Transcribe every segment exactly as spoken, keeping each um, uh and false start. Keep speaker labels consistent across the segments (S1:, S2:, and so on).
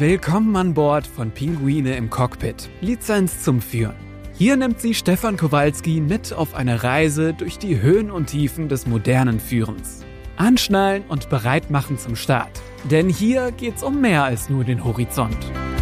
S1: Willkommen an Bord von Pinguine im Cockpit. Lizenz zum Führen. Hier nimmt sie Stefan Kowalski mit auf eine Reise durch die Höhen und Tiefen des modernen Führens. Anschnallen und bereit machen zum Start. Denn hier geht's um mehr als nur den Horizont.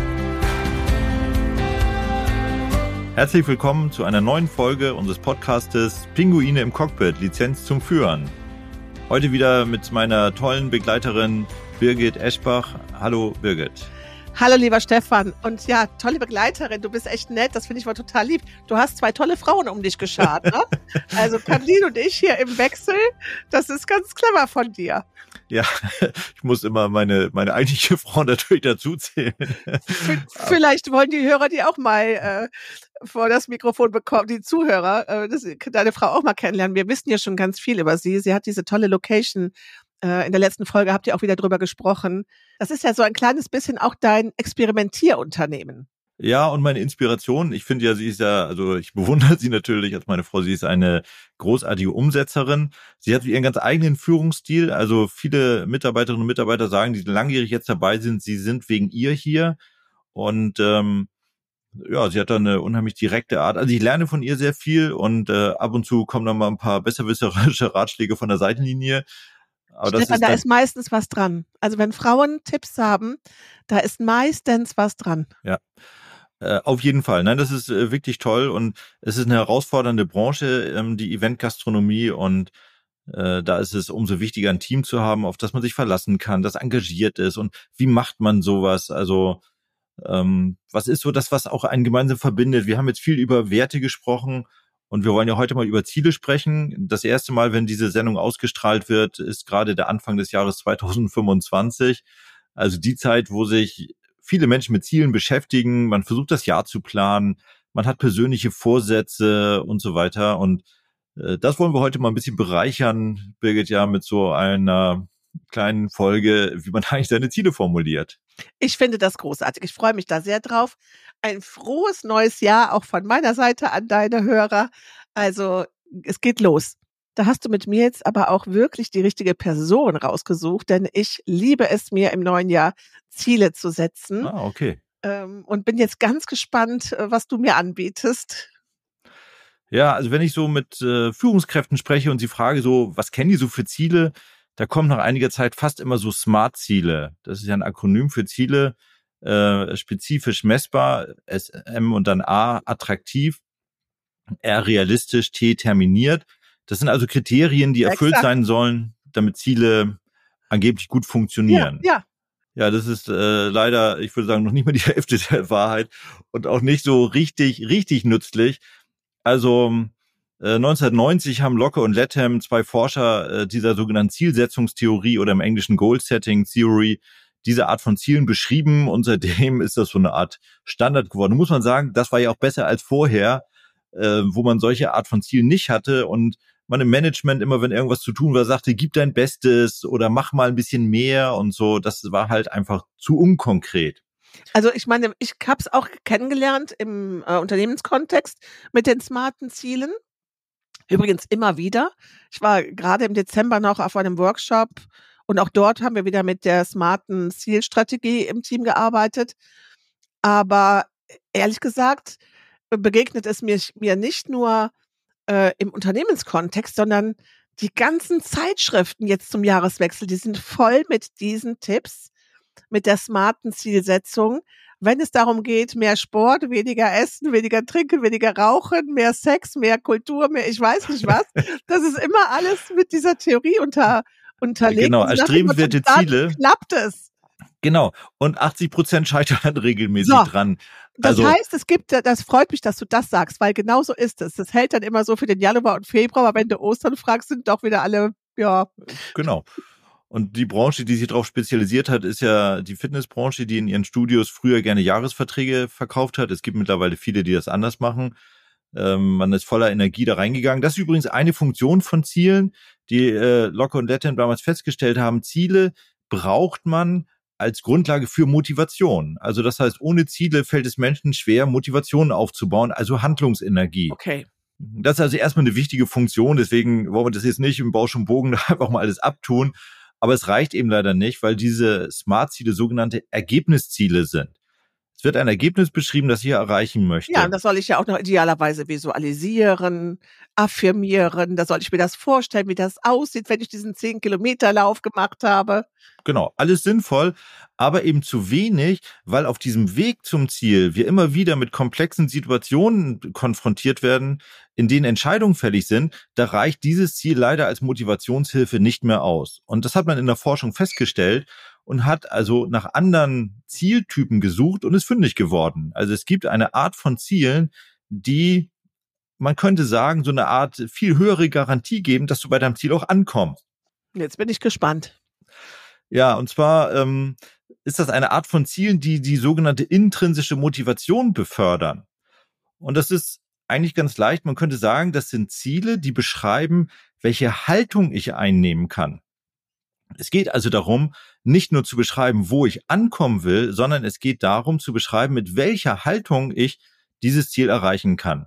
S2: Herzlich willkommen zu einer neuen Folge unseres Podcastes Pinguine im Cockpit, Lizenz zum Führen. Heute wieder mit meiner tollen Begleiterin Birgit Eschbach. Hallo Birgit.
S3: Hallo lieber Stefan und ja, tolle Begleiterin, du bist echt nett, das finde ich mal total lieb. Du hast zwei tolle Frauen um dich geschart, ne? Also Kathleen und ich hier im Wechsel, das ist ganz clever von dir.
S2: Ja, ich muss immer meine meine eigentliche Frau natürlich dazuzählen.
S3: Vielleicht wollen die Hörer die auch mal äh, vor das Mikrofon bekommen, die Zuhörer, äh, das, deine Frau auch mal kennenlernen. Wir wissen ja schon ganz viel über sie. Sie hat diese tolle Location. In der letzten Folge habt ihr auch wieder drüber gesprochen. Das ist ja so ein kleines bisschen auch dein Experimentierunternehmen.
S2: Ja, und meine Inspiration. Ich finde ja, sie ist ja, also ich bewundere sie natürlich als meine Frau. Sie ist eine großartige Umsetzerin. Sie hat ihren ganz eigenen Führungsstil. Also viele Mitarbeiterinnen und Mitarbeiter sagen, die langjährig jetzt dabei sind, sie sind wegen ihr hier. Und ähm, ja, sie hat da eine unheimlich direkte Art. Also ich lerne von ihr sehr viel und äh, ab und zu kommen dann mal ein paar besserwisserische Ratschläge von der Seitenlinie. Aber
S3: Stefan,
S2: das ist
S3: da ist meistens was dran. Also wenn Frauen Tipps haben, da ist meistens was dran.
S2: Ja, äh, auf jeden Fall. Nein, das ist äh, wirklich toll und es ist eine herausfordernde Branche, ähm, die Eventgastronomie, und äh, da ist es umso wichtiger, ein Team zu haben, auf das man sich verlassen kann, das engagiert ist. Und wie macht man sowas? Also ähm, was ist so das, was auch einen gemeinsam verbindet? Wir haben jetzt viel über Werte gesprochen. Und wir wollen ja heute mal über Ziele sprechen. Das erste Mal, wenn diese Sendung ausgestrahlt wird, ist gerade der Anfang des Jahres zweitausendfünfundzwanzig. Also die Zeit, wo sich viele Menschen mit Zielen beschäftigen. Man versucht, das Jahr zu planen. Man hat persönliche Vorsätze und so weiter. Und äh, das wollen wir heute mal ein bisschen bereichern, Birgit, ja, mit so einer kleinen Folge, wie man eigentlich seine Ziele formuliert.
S3: Ich finde das großartig. Ich freue mich da sehr drauf. Ein frohes neues Jahr auch von meiner Seite an deine Hörer. Also es geht los. Da hast du mit mir jetzt aber auch wirklich die richtige Person rausgesucht, denn ich liebe es, mir im neuen Jahr Ziele zu setzen.
S2: Ah, okay.
S3: Ähm, und bin jetzt ganz gespannt, was du mir anbietest.
S2: Ja, also wenn ich so mit äh, Führungskräften spreche und sie frage so, was kennen die so für Ziele? Da kommt nach einiger Zeit fast immer so Smart-Ziele. Das ist ja ein Akronym für Ziele, äh, spezifisch messbar, S, M und dann A, attraktiv, R, realistisch, T, terminiert. Das sind also Kriterien, die erfüllt
S3: Exakt.
S2: sein sollen, damit Ziele angeblich gut funktionieren.
S3: Ja, ja.
S2: Ja, das ist äh, leider, ich würde sagen, noch nicht mal die Hälfte der Wahrheit und auch nicht so richtig, richtig nützlich. Also neunzehnhundertneunzig haben Locke und Latham, zwei Forscher äh, dieser sogenannten Zielsetzungstheorie oder im Englischen Goal Setting Theory, diese Art von Zielen beschrieben, und seitdem ist das so eine Art Standard geworden. Muss man sagen, das war ja auch besser als vorher, äh, wo man solche Art von Zielen nicht hatte und man im Management immer, wenn irgendwas zu tun war, sagte, gib dein Bestes oder mach mal ein bisschen mehr und so. Das war halt einfach zu unkonkret.
S3: Also ich meine, ich habe es auch kennengelernt im äh, Unternehmenskontext mit den smarten Zielen. Übrigens immer wieder. Ich war gerade im Dezember noch auf einem Workshop und auch dort haben wir wieder mit der smarten Zielstrategie im Team gearbeitet. Aber ehrlich gesagt begegnet es mir, mir nicht nur äh, im Unternehmenskontext, sondern die ganzen Zeitschriften jetzt zum Jahreswechsel, die sind voll mit diesen Tipps, mit der smarten Zielsetzung. Wenn es darum geht, mehr Sport, weniger Essen, weniger Trinken, weniger Rauchen, mehr Sex, mehr Kultur, mehr ich weiß nicht was, das ist immer alles mit dieser Theorie unter, unterlegt.
S2: Genau, erstrebenswerte Ziele.
S3: Klappt es.
S2: Genau, und achtzig Prozent scheitern regelmäßig
S3: so,
S2: dran.
S3: Das
S2: also,
S3: heißt, es gibt, das freut mich, dass du das sagst, weil genau so ist es. Das hält dann immer so für den Januar und Februar, aber wenn du Ostern fragst, sind doch wieder alle, ja.
S2: Genau. Und die Branche, die sich darauf spezialisiert hat, ist ja die Fitnessbranche, die in ihren Studios früher gerne Jahresverträge verkauft hat. Es gibt mittlerweile viele, die das anders machen. Ähm, man ist voller Energie da reingegangen. Das ist übrigens eine Funktion von Zielen, die äh, Locke und Latham damals festgestellt haben. Ziele braucht man als Grundlage für Motivation. Also das heißt, ohne Ziele fällt es Menschen schwer, Motivation aufzubauen, also Handlungsenergie.
S3: Okay.
S2: Das ist also erstmal eine wichtige Funktion, deswegen wollen wir das jetzt nicht im Bausch und Bogen einfach mal alles abtun. Aber es reicht eben leider nicht, weil diese Smart-Ziele sogenannte Ergebnisziele sind. Es wird ein Ergebnis beschrieben, das ich erreichen möchte.
S3: Ja, und das soll ich ja auch noch idealerweise visualisieren, affirmieren. Da soll ich mir das vorstellen, wie das aussieht, wenn ich diesen zehn-Kilometer-Lauf gemacht habe.
S2: Genau, alles sinnvoll, aber eben zu wenig, weil auf diesem Weg zum Ziel wir immer wieder mit komplexen Situationen konfrontiert werden, in denen Entscheidungen fällig sind. Da reicht dieses Ziel leider als Motivationshilfe nicht mehr aus. Und das hat man in der Forschung festgestellt und hat also nach anderen Zieltypen gesucht und ist fündig geworden. Also es gibt eine Art von Zielen, die, man könnte sagen, so eine Art viel höhere Garantie geben, dass du bei deinem Ziel auch ankommst.
S3: Jetzt bin ich gespannt.
S2: Ja, und zwar ähm, ist das eine Art von Zielen, die die sogenannte intrinsische Motivation befördern. Und das ist eigentlich ganz leicht. Man könnte sagen, das sind Ziele, die beschreiben, welche Haltung ich einnehmen kann. Es geht also darum, nicht nur zu beschreiben, wo ich ankommen will, sondern es geht darum, zu beschreiben, mit welcher Haltung ich dieses Ziel erreichen kann.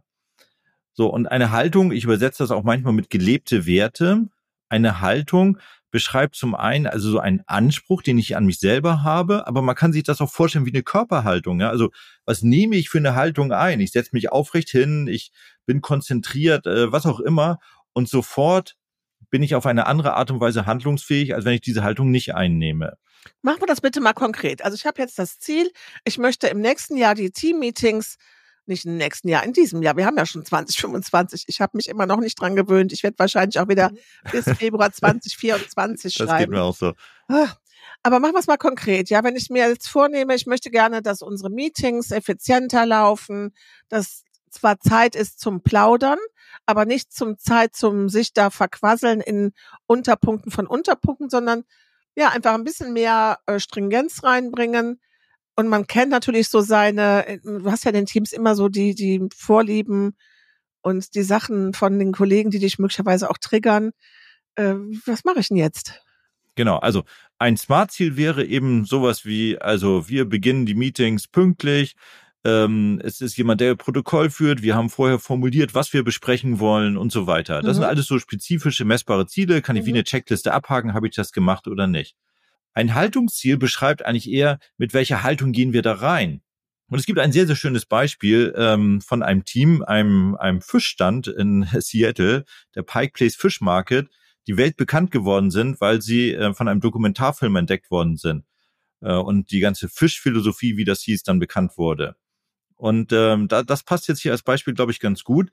S2: So, und eine Haltung, ich übersetze das auch manchmal mit gelebte Werte. Eine Haltung beschreibt zum einen also so einen Anspruch, den ich an mich selber habe, aber man kann sich das auch vorstellen wie eine Körperhaltung. Ja? Also was nehme ich für eine Haltung ein? Ich setze mich aufrecht hin, ich bin konzentriert, äh, was auch immer, und sofort bin ich auf eine andere Art und Weise handlungsfähig, als wenn ich diese Haltung nicht einnehme.
S3: Machen wir das bitte mal konkret. Also ich habe jetzt das Ziel, ich möchte im nächsten Jahr die Team-Meetings, nicht im nächsten Jahr, in diesem Jahr, wir haben ja schon zwanzig fünfundzwanzig, ich habe mich immer noch nicht dran gewöhnt, ich werde wahrscheinlich auch wieder bis Februar zwanzig vierundzwanzig schreiben.
S2: Das geht mir auch so.
S3: Aber machen wir es mal konkret. Ja, wenn ich mir jetzt vornehme, ich möchte gerne, dass unsere Meetings effizienter laufen, dass zwar Zeit ist zum Plaudern, aber nicht zum Zeit zum sich da verquasseln in Unterpunkten von Unterpunkten, sondern ja, einfach ein bisschen mehr äh, Stringenz reinbringen. Und man kennt natürlich so seine, du hast ja in den Teams immer so die, die Vorlieben und die Sachen von den Kollegen, die dich möglicherweise auch triggern. Äh, was mache ich denn jetzt?
S2: Genau, also ein Smart-Ziel wäre eben sowas wie, also wir beginnen die Meetings pünktlich, ähm, es ist jemand, der Protokoll führt, wir haben vorher formuliert, was wir besprechen wollen und so weiter. Das mhm. sind alles so spezifische, messbare Ziele, kann ich mhm. wie eine Checkliste abhaken, habe ich das gemacht oder nicht. Ein Haltungsziel beschreibt eigentlich eher, mit welcher Haltung gehen wir da rein. Und es gibt ein sehr, sehr schönes Beispiel ähm, von einem Team, einem, einem Fischstand in Seattle, der Pike Place Fish Market, die weltbekannt geworden sind, weil sie äh, von einem Dokumentarfilm entdeckt worden sind. Äh, und die ganze Fischphilosophie, wie das hieß, dann bekannt wurde. Und ähm, da, das passt jetzt hier als Beispiel, glaube ich, ganz gut.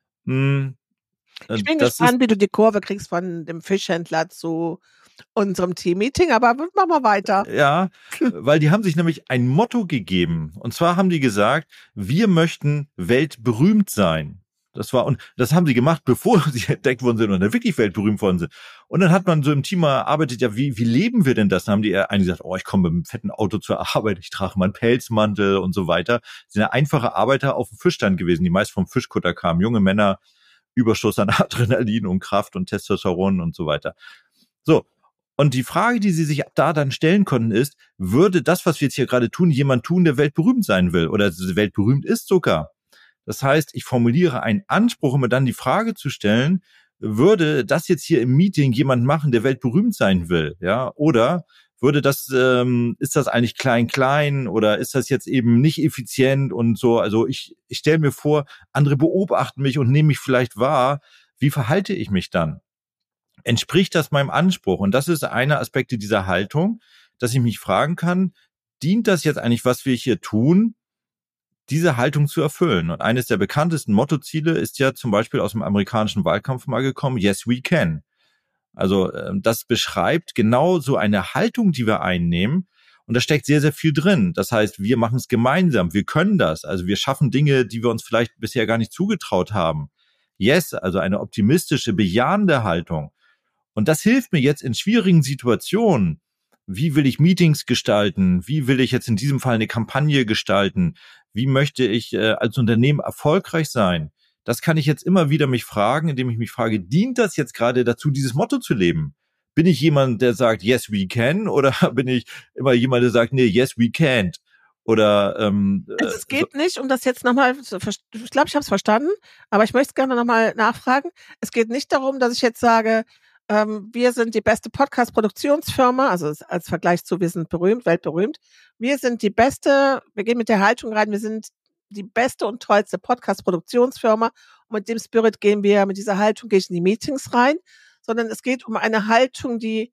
S2: Hm, äh,
S3: ich bin
S2: das
S3: gespannt,
S2: ist,
S3: wie du die Kurve kriegst von dem Fischhändler zu unserem Team-Meeting, aber machen wir weiter.
S2: Ja, weil die haben sich nämlich ein Motto gegeben. Und zwar haben die gesagt, wir möchten weltberühmt sein. Das war, und das haben sie gemacht, bevor sie entdeckt worden sind und dann wirklich weltberühmt worden sind. Und dann hat man so im Team erarbeitet, ja, wie, wie leben wir denn das? Dann haben die einen gesagt, oh, ich komme mit einem fetten Auto zur Arbeit, ich trage meinen Pelzmantel und so weiter. Das sind ja einfache Arbeiter auf dem Fischstand gewesen, die meist vom Fischkutter kamen. Junge Männer, Überschuss an Adrenalin und Kraft und Testosteron und so weiter. So. Und die Frage, die sie sich da dann stellen konnten, ist, würde das, was wir jetzt hier gerade tun, jemand tun, der weltberühmt sein will oder weltberühmt ist sogar? Das heißt, ich formuliere einen Anspruch, um mir dann die Frage zu stellen, würde das jetzt hier im Meeting jemand machen, der weltberühmt sein will, ja? Oder würde das, ähm, ist das eigentlich klein-klein oder ist das jetzt eben nicht effizient und so? Also ich, ich stelle mir vor, andere beobachten mich und nehmen mich vielleicht wahr. Wie verhalte ich mich dann? Entspricht das meinem Anspruch? Und das ist einer Aspekte dieser Haltung, dass ich mich fragen kann, dient das jetzt eigentlich, was wir hier tun, diese Haltung zu erfüllen? Und eines der bekanntesten Mottoziele ist ja zum Beispiel aus dem amerikanischen Wahlkampf mal gekommen, Yes, we can. Also das beschreibt genau so eine Haltung, die wir einnehmen. Und da steckt sehr, sehr viel drin. Das heißt, wir machen es gemeinsam, wir können das. Also wir schaffen Dinge, die wir uns vielleicht bisher gar nicht zugetraut haben. Yes, also eine optimistische, bejahende Haltung. Und das hilft mir jetzt in schwierigen Situationen. Wie will ich Meetings gestalten? Wie will ich jetzt in diesem Fall eine Kampagne gestalten? Wie möchte ich äh, als Unternehmen erfolgreich sein? Das kann ich jetzt immer wieder mich fragen, indem ich mich frage, dient das jetzt gerade dazu, dieses Motto zu leben? Bin ich jemand, der sagt, yes, we can? Oder bin ich immer jemand, der sagt, nee, yes, we can't? Oder ähm,
S3: also es geht so nicht, um das jetzt nochmal, ich glaube, ich habe es verstanden, aber ich möchte es gerne nochmal nachfragen. Es geht nicht darum, dass ich jetzt sage, ähm, wir sind die beste Podcast-Produktionsfirma, also als Vergleich zu wir sind berühmt, weltberühmt. Wir sind die beste, wir gehen mit der Haltung rein, wir sind die beste und tollste Podcast-Produktionsfirma. Und mit dem Spirit gehen wir, mit dieser Haltung gehe ich in die Meetings rein, sondern es geht um eine Haltung, die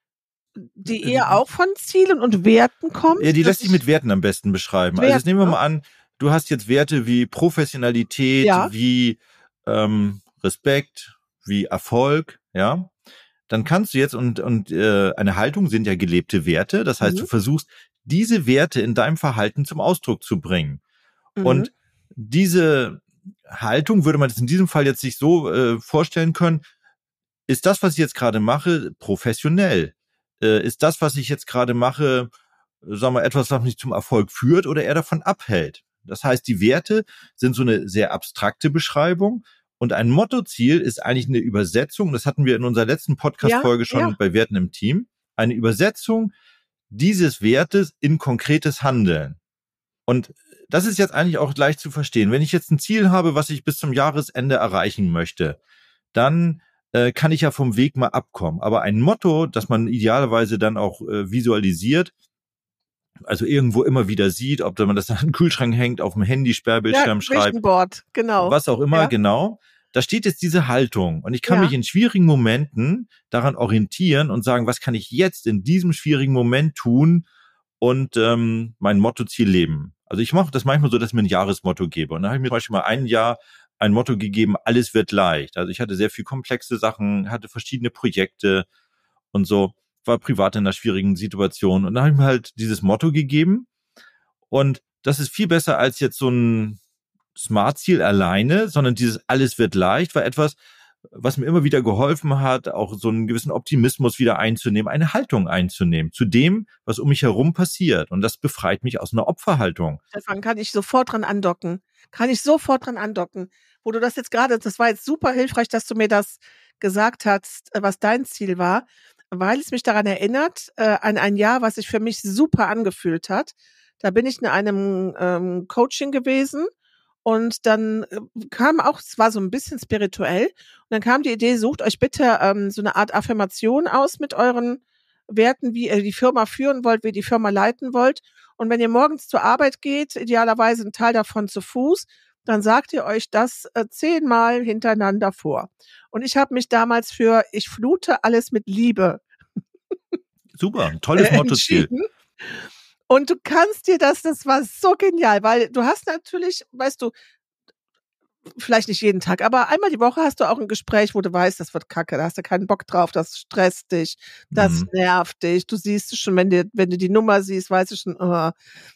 S3: die eher auch von Zielen und Werten kommt.
S2: Ja, die lässt sich mit Werten am besten beschreiben. Werten, also jetzt nehmen wir mal an, du hast jetzt Werte wie Professionalität, ja. wie ähm, Respekt, wie Erfolg, ja. Dann kannst du jetzt, und und äh, eine Haltung sind ja gelebte Werte, das heißt, mhm. du versuchst, diese Werte in deinem Verhalten zum Ausdruck zu bringen. Mhm. Und diese Haltung würde man jetzt in diesem Fall jetzt sich so äh, vorstellen können, ist das, was ich jetzt gerade mache, professionell? Äh, ist das, was ich jetzt gerade mache, sagen wir, etwas, was mich zum Erfolg führt oder eher davon abhält? Das heißt, die Werte sind so eine sehr abstrakte Beschreibung und ein Mottoziel ist eigentlich eine Übersetzung, das hatten wir in unserer letzten Podcast-Folge ja, schon ja. bei Werten im Team, eine Übersetzung dieses Wertes in konkretes Handeln. Und das ist jetzt eigentlich auch leicht zu verstehen. Wenn ich jetzt ein Ziel habe, was ich bis zum Jahresende erreichen möchte, dann äh, kann ich ja vom Weg mal abkommen. Aber ein Motto, das man idealerweise dann auch äh, visualisiert, also irgendwo immer wieder sieht, ob man das an den Kühlschrank hängt, auf dem Handy, Sperrbildschirm ja, schreibt,
S3: Board, genau.
S2: was auch immer, ja. genau. Da steht jetzt diese Haltung und ich kann ja. mich in schwierigen Momenten daran orientieren und sagen, was kann ich jetzt in diesem schwierigen Moment tun und ähm, mein Mottoziel leben. Also ich mache das manchmal so, dass ich mir ein Jahresmotto gebe. Und da habe ich mir zum Beispiel mal ein Jahr ein Motto gegeben, alles wird leicht. Also ich hatte sehr viel komplexe Sachen, hatte verschiedene Projekte und so, war privat in einer schwierigen Situation. Und da habe ich mir halt dieses Motto gegeben. Und das ist viel besser als jetzt so ein Smart-Ziel alleine, sondern dieses alles wird leicht war etwas, was mir immer wieder geholfen hat, auch so einen gewissen Optimismus wieder einzunehmen, eine Haltung einzunehmen zu dem, was um mich herum passiert. Und das befreit mich aus einer Opferhaltung.
S3: Stefan, kann ich sofort dran andocken. Kann ich sofort dran andocken. Wo du das jetzt gerade, das war jetzt super hilfreich, dass du mir das gesagt hast, was dein Ziel war, weil es mich daran erinnert, äh, an ein Jahr, was sich für mich super angefühlt hat. Da bin ich in einem ähm, Coaching gewesen. Und dann kam auch, es war so ein bisschen spirituell, und dann kam die Idee, sucht euch bitte ähm, so eine Art Affirmation aus mit euren Werten, wie ihr die Firma führen wollt, wie ihr die Firma leiten wollt. Und wenn ihr morgens zur Arbeit geht, idealerweise ein Teil davon zu Fuß, dann sagt ihr euch das äh, zehnmal hintereinander vor. Und ich habe mich damals für ich flute alles mit Liebe.
S2: Super, ein tolles Mottoziel.
S3: Und du kannst dir das, das war so genial, weil du hast natürlich, weißt du, vielleicht nicht jeden Tag, aber einmal die Woche hast du auch ein Gespräch, wo du weißt, das wird kacke, da hast du keinen Bock drauf, das stresst dich, das mhm. nervt dich, du siehst es schon, wenn du, wenn du die Nummer siehst, weißt du schon, oh.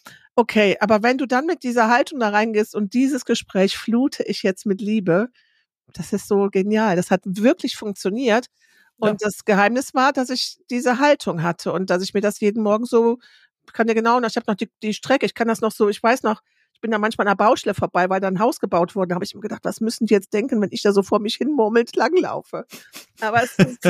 S3: Okay, aber wenn du dann mit dieser Haltung da reingehst und dieses Gespräch flute ich jetzt mit Liebe, das ist so genial, das hat wirklich funktioniert. Und ja. das Geheimnis war, dass ich diese Haltung hatte und dass ich mir das jeden Morgen so, ich kann ja genau, ich habe noch die, die Strecke, ich kann das noch so, ich weiß noch, ich bin da manchmal an einer Baustelle vorbei, weil da ein Haus gebaut wurde. Da habe ich mir gedacht, was müssen die jetzt denken, wenn ich da so vor mich hin murmelt langlaufe? Aber es ist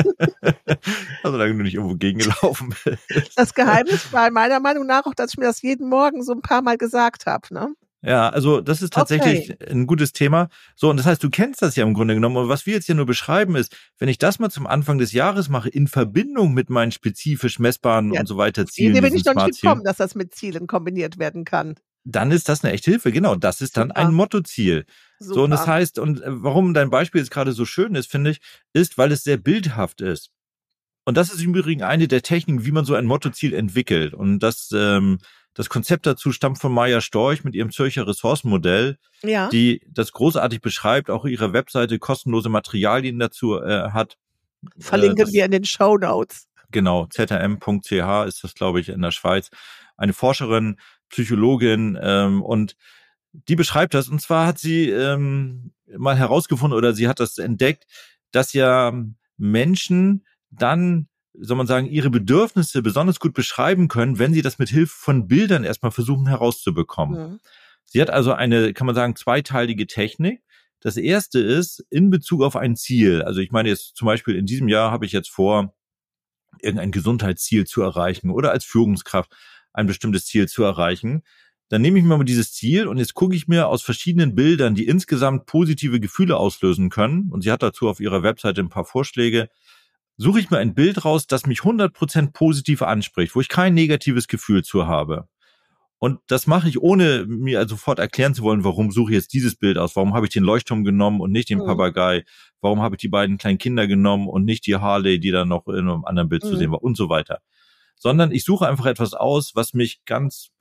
S2: also, solange du nicht irgendwo gegengelaufen bist.
S3: Das Geheimnis war meiner Meinung nach auch, dass ich mir das jeden Morgen so ein paar Mal gesagt habe, ne?
S2: Ja, also das ist tatsächlich okay. ein gutes Thema. So, und das heißt, du kennst das ja im Grunde genommen. Und was wir jetzt hier nur beschreiben ist, wenn ich das mal zum Anfang des Jahres mache, in Verbindung mit meinen spezifisch messbaren ja, und so weiter Zielen.
S3: Hier bin ich noch nicht gekommen, dass das mit Zielen kombiniert werden kann.
S2: Dann ist das eine echte Hilfe, genau. Das ist dann Super. Ein Mottoziel. Super. So, und das heißt, und warum dein Beispiel jetzt gerade so schön ist, finde ich, ist, weil es sehr bildhaft ist. Und das ist im Übrigen eine der Techniken, wie man so ein Mottoziel entwickelt. Und das, ähm, das Konzept dazu stammt von Maja Storch mit ihrem Zürcher Ressourcenmodell, ja. die das großartig beschreibt, auch ihre Webseite kostenlose Materialien dazu äh, hat.
S3: Verlinken äh, wir in den Shownotes.
S2: Genau, z r m punkt c h ist das, glaube ich, in der Schweiz. Eine Forscherin, Psychologin, ähm, und die beschreibt das. Und zwar hat sie ähm, mal herausgefunden oder sie hat das entdeckt, dass ja Menschen dann, soll man sagen, ihre Bedürfnisse besonders gut beschreiben können, wenn sie das mit Hilfe von Bildern erstmal versuchen herauszubekommen. Ja. Sie hat also eine, kann man sagen, zweiteilige Technik. Das erste ist in Bezug auf ein Ziel. Also ich meine jetzt zum Beispiel in diesem Jahr habe ich jetzt vor, irgendein Gesundheitsziel zu erreichen oder als Führungskraft ein bestimmtes Ziel zu erreichen. Dann nehme ich mir mal dieses Ziel und jetzt gucke ich mir aus verschiedenen Bildern, die insgesamt positive Gefühle auslösen können. Und sie hat dazu auf ihrer Webseite ein paar Vorschläge. suche ich mir ein Bild raus, das mich hundert Prozent positiv anspricht, wo ich kein negatives Gefühl zu habe. Und das mache ich, ohne mir sofort erklären zu wollen, warum suche ich jetzt dieses Bild aus, warum habe ich den Leuchtturm genommen und nicht den mhm. Papagei, warum habe ich die beiden kleinen Kinder genommen und nicht die Harley, die dann noch in einem anderen Bild mhm. zu sehen war und so weiter. Sondern ich suche einfach etwas aus, was mich ganz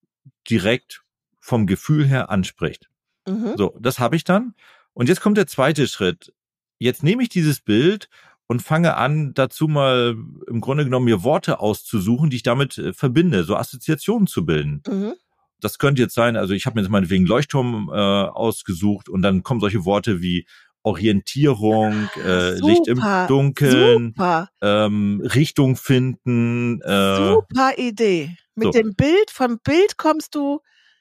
S2: direkt vom Gefühl her anspricht. Mhm. So, das habe ich dann. Und jetzt kommt der zweite Schritt. Jetzt nehme ich dieses Bild und fange an, dazu mal im Grunde genommen mir Worte auszusuchen, die ich damit äh, verbinde, so Assoziationen zu bilden. Mhm. Das könnte jetzt sein, also ich habe mir jetzt meinetwegen Leuchtturm äh, ausgesucht und dann kommen solche Worte wie Orientierung, äh, super, Licht im Dunkeln, ähm, Richtung finden. Äh,
S3: super Idee. Mit so. dem Bild, vom Bild kommst du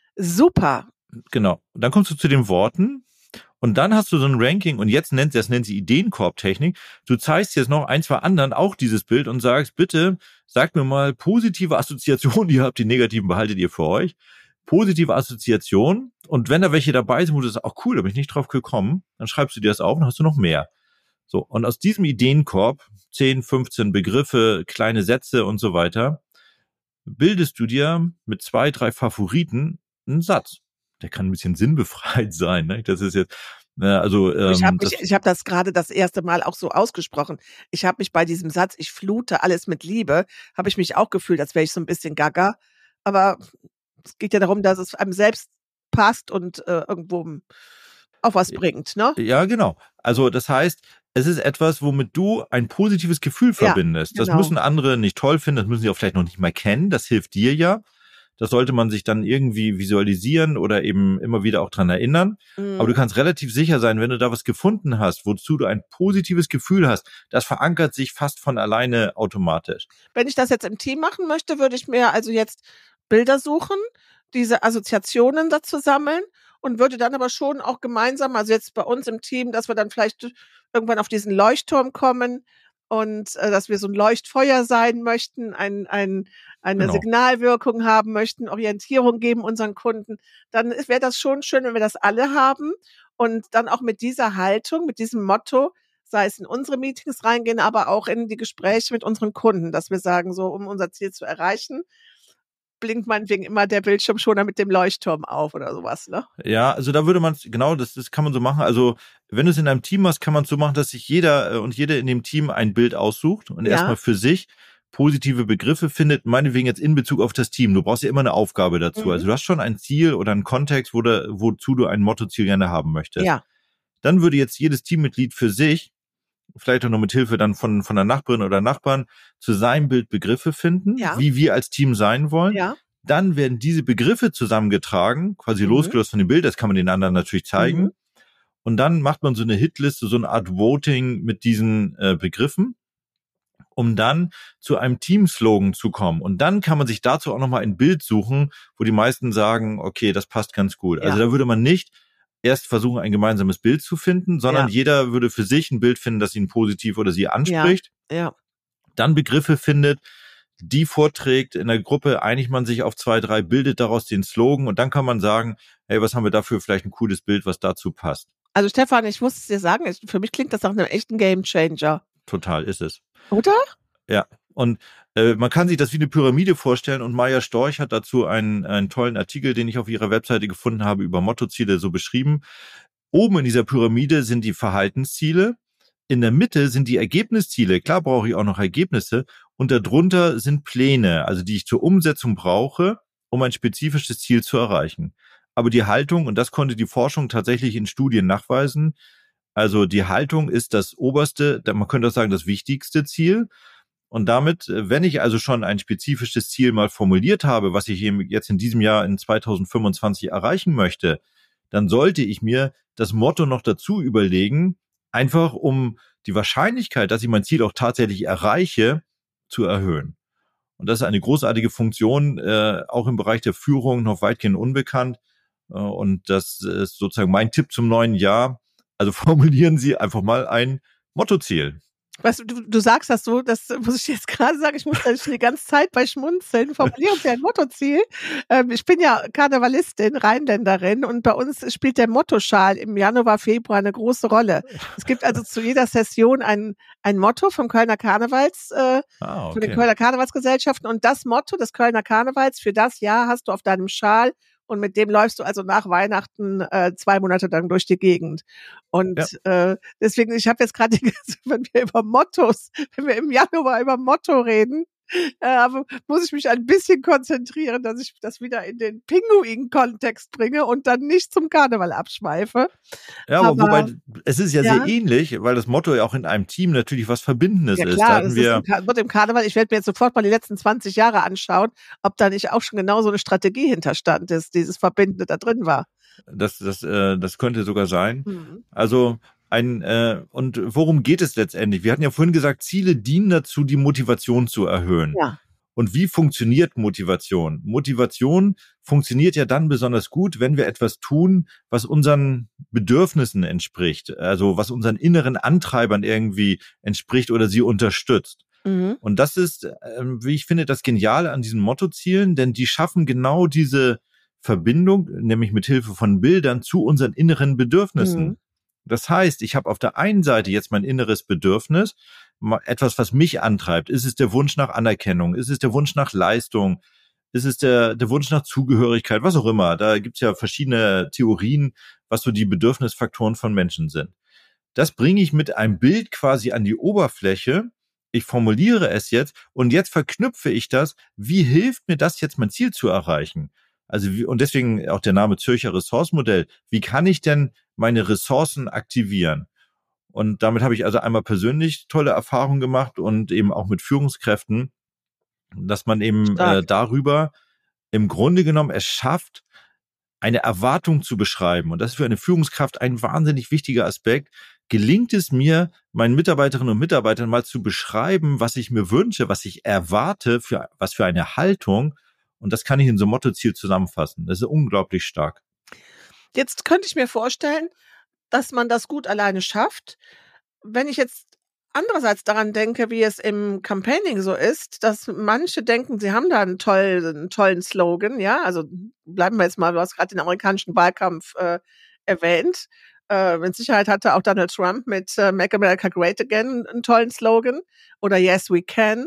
S3: super.
S2: Genau. Und dann kommst du zu den Worten. Und dann hast du so ein Ranking und jetzt nennt, das nennt sie Ideenkorbtechnik. Du zeigst jetzt noch ein, zwei anderen auch dieses Bild und sagst, bitte, sagt mir mal positive Assoziationen, die ihr habt, die negativen behaltet ihr für euch. Positive Assoziationen. Und wenn da welche dabei sind, wo du sagst, ach cool, da bin ich nicht drauf gekommen, dann schreibst du dir das auf und hast du noch mehr. So. Und aus diesem Ideenkorb, zehn, fünfzehn Begriffe, kleine Sätze und so weiter, bildest du dir mit zwei, drei Favoriten einen Satz. Der kann ein bisschen sinnbefreit sein. Ne? Das ist jetzt, äh, also ähm,
S3: ich habe ich hab das gerade das erste Mal auch so ausgesprochen. Ich habe mich bei diesem Satz, ich flute alles mit Liebe, habe ich mich auch gefühlt, als wäre ich so ein bisschen gaga. Aber es geht ja darum, dass es einem selbst passt und äh, irgendwo auch was bringt, ne?
S2: Ja, genau. Also das heißt, es ist etwas, womit du ein positives Gefühl verbindest. Ja, genau. Das müssen andere nicht toll finden, das müssen sie auch vielleicht noch nicht mal kennen. Das hilft dir ja. Das sollte man sich dann irgendwie visualisieren oder eben immer wieder auch dran erinnern. Mhm. Aber du kannst relativ sicher sein, wenn du da was gefunden hast, wozu du ein positives Gefühl hast, das verankert sich fast von alleine automatisch.
S3: Wenn ich das jetzt im Team machen möchte, würde ich mir also jetzt Bilder suchen, diese Assoziationen dazu sammeln und würde dann aber schon auch gemeinsam, also jetzt bei uns im Team, dass wir dann vielleicht irgendwann auf diesen Leuchtturm kommen, und äh, dass wir so ein Leuchtfeuer sein möchten, ein, ein, eine genau. Signalwirkung haben möchten, Orientierung geben unseren Kunden, dann wäre das schon schön, wenn wir das alle haben und dann auch mit dieser Haltung, mit diesem Motto, sei es in unsere Meetings reingehen, aber auch in die Gespräche mit unseren Kunden, dass wir sagen, so um unser Ziel zu erreichen, blinkt meinetwegen immer der Bildschirmschoner mit dem Leuchtturm auf oder sowas, ne?
S2: Ja, also da würde man, genau, das, das kann man so machen. Also wenn du es in einem Team hast, kann man es so machen, dass sich jeder und jede in dem Team ein Bild aussucht und ja. erstmal für sich positive Begriffe findet, meinetwegen jetzt in Bezug auf das Team. Du brauchst ja immer eine Aufgabe dazu. Mhm. Also du hast schon ein Ziel oder einen Kontext, wo du, wozu du ein Mottoziel gerne haben möchtest.
S3: Ja.
S2: Dann würde jetzt jedes Teammitglied für sich, vielleicht auch noch mit Hilfe dann von, von der Nachbarin oder Nachbarn, zu seinem Bild Begriffe finden, ja. wie wir als Team sein wollen.
S3: Ja.
S2: Dann werden diese Begriffe zusammengetragen, quasi mhm. losgelöst von dem Bild, das kann man den anderen natürlich zeigen. Mhm. Und dann macht man so eine Hitliste, so eine Art Voting mit diesen äh, Begriffen, um dann zu einem Team-Slogan zu kommen. Und dann kann man sich dazu auch nochmal ein Bild suchen, wo die meisten sagen, okay, das passt ganz gut. Ja. Also da würde man nicht erst versuchen, ein gemeinsames Bild zu finden, sondern ja. jeder würde für sich ein Bild finden, das ihn positiv oder sie anspricht.
S3: Ja. Ja.
S2: Dann Begriffe findet, die vorträgt. In der Gruppe einigt man sich auf zwei, drei, bildet daraus den Slogan und dann kann man sagen, hey, was haben wir dafür? Vielleicht ein cooles Bild, was dazu passt.
S3: Also Stefan, ich muss es dir sagen, für mich klingt das nach einem echten Gamechanger.
S2: Total ist es.
S3: Oder?
S2: Ja. Und äh, man kann sich das wie eine Pyramide vorstellen und Maja Storch hat dazu einen, einen tollen Artikel, den ich auf ihrer Webseite gefunden habe, über Mottoziele so beschrieben. Oben in dieser Pyramide sind die Verhaltensziele, in der Mitte sind die Ergebnisziele, klar brauche ich auch noch Ergebnisse, und darunter sind Pläne, also die ich zur Umsetzung brauche, um ein spezifisches Ziel zu erreichen. Aber die Haltung, und das konnte die Forschung tatsächlich in Studien nachweisen, also die Haltung ist das oberste, man könnte auch sagen, das wichtigste Ziel. Und damit, wenn ich also schon ein spezifisches Ziel mal formuliert habe, was ich jetzt in diesem Jahr in zweitausendfünfundzwanzig erreichen möchte, dann sollte ich mir das Motto noch dazu überlegen, einfach um die Wahrscheinlichkeit, dass ich mein Ziel auch tatsächlich erreiche, zu erhöhen. Und das ist eine großartige Funktion, äh, auch im Bereich der Führung noch weitgehend unbekannt. Äh, und das ist sozusagen mein Tipp zum neuen Jahr. Also formulieren Sie einfach mal ein Mottoziel.
S3: Weißt du, du, du sagst das so, das muss ich jetzt gerade sagen, ich muss da schon die ganze Zeit bei schmunzeln. Formulieren Sie ein Mottoziel. Ähm, ich bin ja Karnevalistin, Rheinländerin und bei uns spielt der Mottoschal im Januar, Februar eine große Rolle. Es gibt also zu jeder Session ein, ein Motto vom Kölner Karnevals, äh,
S2: Ah,
S3: von den
S2: okay.
S3: Kölner Karnevalsgesellschaften und das Motto des Kölner Karnevals für das Jahr hast du auf deinem Schal und mit dem läufst du also nach Weihnachten äh, zwei Monate lang durch die Gegend. Und ja. äh, deswegen, ich habe jetzt gerade, wenn wir über Mottos, wenn wir im Januar über Motto reden, äh, muss ich mich ein bisschen konzentrieren, dass ich das wieder in den Pinguin-Kontext bringe und dann nicht zum Karneval abschweife.
S2: Ja, aber, aber wobei, es ist ja, ja sehr ähnlich, weil das Motto ja auch in einem Team natürlich was Verbindendes
S3: ja, klar,
S2: ist. Da hatten wir
S3: ist im, wird im Karneval, ich werde mir jetzt sofort mal die letzten zwanzig Jahre anschauen, ob da nicht auch schon genau so eine Strategie hinterstand ist, dieses Verbindende da drin war.
S2: Das, das, äh, das könnte sogar sein. Mhm. Also ein äh, und worum geht es letztendlich? Wir hatten ja vorhin gesagt, Ziele dienen dazu, die Motivation zu erhöhen.
S3: Ja.
S2: Und wie funktioniert Motivation? Motivation funktioniert ja dann besonders gut, wenn wir etwas tun, was unseren Bedürfnissen entspricht, also was unseren inneren Antreibern irgendwie entspricht oder sie unterstützt. Mhm. Und das ist, äh, wie ich finde, das Geniale an diesen Mottozielen, denn die schaffen genau diese Verbindung, nämlich mit Hilfe von Bildern zu unseren inneren Bedürfnissen. Mhm. Das heißt, ich habe auf der einen Seite jetzt mein inneres Bedürfnis, etwas, was mich antreibt. Ist es der Wunsch nach Anerkennung? Ist es der Wunsch nach Leistung? Ist es der, der Wunsch nach Zugehörigkeit? Was auch immer. Da gibt's ja verschiedene Theorien, was so die Bedürfnisfaktoren von Menschen sind. Das bringe ich mit einem Bild quasi an die Oberfläche. Ich formuliere es jetzt und jetzt verknüpfe ich das. Wie hilft mir das jetzt, mein Ziel zu erreichen? Also wie, und deswegen auch der Name Zürcher Ressourcenmodell. Wie kann ich denn meine Ressourcen aktivieren? Und damit habe ich also einmal persönlich tolle Erfahrungen gemacht und eben auch mit Führungskräften, dass man eben äh, darüber im Grunde genommen es schafft, eine Erwartung zu beschreiben. Und das ist für eine Führungskraft ein wahnsinnig wichtiger Aspekt. Gelingt es mir, meinen Mitarbeiterinnen und Mitarbeitern mal zu beschreiben, was ich mir wünsche, was ich erwarte, für was für eine Haltung. Und das kann ich in so einem Mottoziel zusammenfassen. Das ist unglaublich stark.
S3: Jetzt könnte ich mir vorstellen, dass man das gut alleine schafft. Wenn ich jetzt andererseits daran denke, wie es im Campaigning so ist, dass manche denken, sie haben da einen tollen, einen tollen Slogan, ja, also bleiben wir jetzt mal, du hast gerade den amerikanischen Wahlkampf äh, erwähnt. Äh, mit Sicherheit hatte auch Donald Trump mit äh, Make America Great Again einen tollen Slogan oder Yes, we can.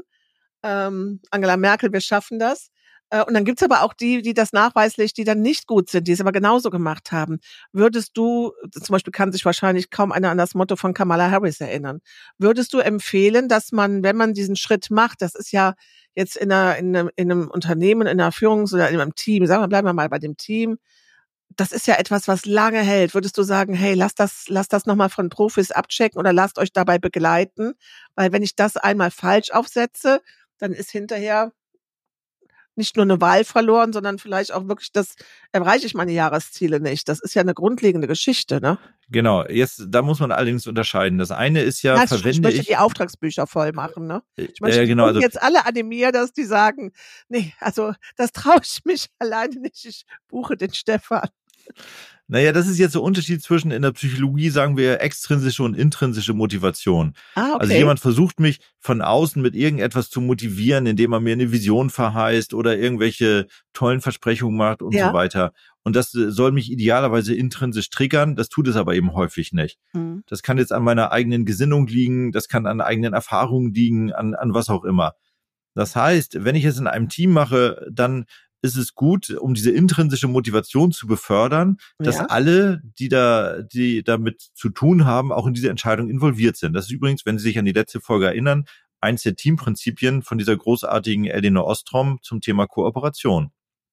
S3: Ähm, Angela Merkel, wir schaffen das. Und dann gibt's aber auch die, die das nachweislich, die dann nicht gut sind, die es aber genauso gemacht haben. Würdest du, zum Beispiel kann sich wahrscheinlich kaum einer an das Motto von Kamala Harris erinnern, würdest du empfehlen, dass man, wenn man diesen Schritt macht, das ist ja jetzt in, einer, in, einem, in einem Unternehmen, in einer Führungs- oder in einem Team, sagen wir, bleiben wir mal bei dem Team, das ist ja etwas, was lange hält. Würdest du sagen, hey, lasst das, lasst das nochmal von Profis abchecken oder lasst euch dabei begleiten? Weil wenn ich das einmal falsch aufsetze, dann ist hinterher nicht nur eine Wahl verloren, sondern vielleicht auch wirklich, das erreiche ich meine Jahresziele nicht. Das ist ja eine grundlegende Geschichte, ne?
S2: Genau, jetzt, da muss man allerdings unterscheiden. Das eine ist ja, ja verwende ich... Ich
S3: möchte
S2: ich,
S3: die Auftragsbücher voll machen, ne? Ich möchte
S2: äh, genau,
S3: die
S2: also,
S3: jetzt alle animieren, dass die sagen, nee, also das traue ich mich alleine nicht, ich buche den Stefan.
S2: Naja, das ist jetzt der Unterschied zwischen, in der Psychologie sagen wir extrinsische und intrinsische Motivation.
S3: Ah, okay.
S2: Also jemand versucht mich von außen mit irgendetwas zu motivieren, indem er mir eine Vision verheißt oder irgendwelche tollen Versprechungen macht und
S3: Ja.
S2: so weiter. Und das soll mich idealerweise intrinsisch triggern, das tut es aber eben häufig nicht. Mhm. Das kann jetzt an meiner eigenen Gesinnung liegen, das kann an eigenen Erfahrungen liegen, an, an was auch immer. Das heißt, wenn ich es in einem Team mache, dann ist es gut, um diese intrinsische Motivation zu befördern, dass
S3: Ja.
S2: alle, die da, die damit zu tun haben, auch in diese Entscheidung involviert sind. Das ist übrigens, wenn Sie sich an die letzte Folge erinnern, eins der Teamprinzipien von dieser großartigen Elinor Ostrom zum Thema Kooperation.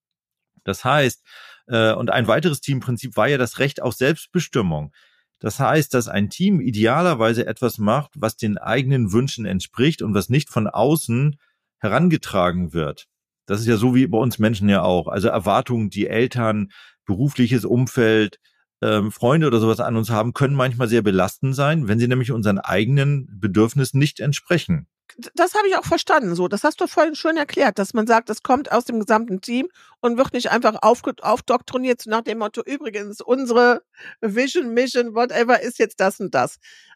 S2: Das heißt, äh, und ein weiteres Teamprinzip war ja das Recht auf Selbstbestimmung. Das heißt, dass ein Team idealerweise etwas macht, was den eigenen Wünschen entspricht und was nicht von außen herangetragen wird. Das ist ja so wie bei uns Menschen ja auch. Also Erwartungen, die Eltern, berufliches Umfeld, ähm, Freunde oder sowas an uns haben, können manchmal sehr belastend sein, wenn sie nämlich unseren eigenen Bedürfnissen nicht entsprechen.
S3: Das habe ich auch verstanden. So, das hast du vorhin schön erklärt, dass man sagt, das kommt aus dem gesamten Team und wird nicht einfach auf, aufdoktriniert nach dem Motto, übrigens, unsere Vision, Mission, whatever ist jetzt das und das.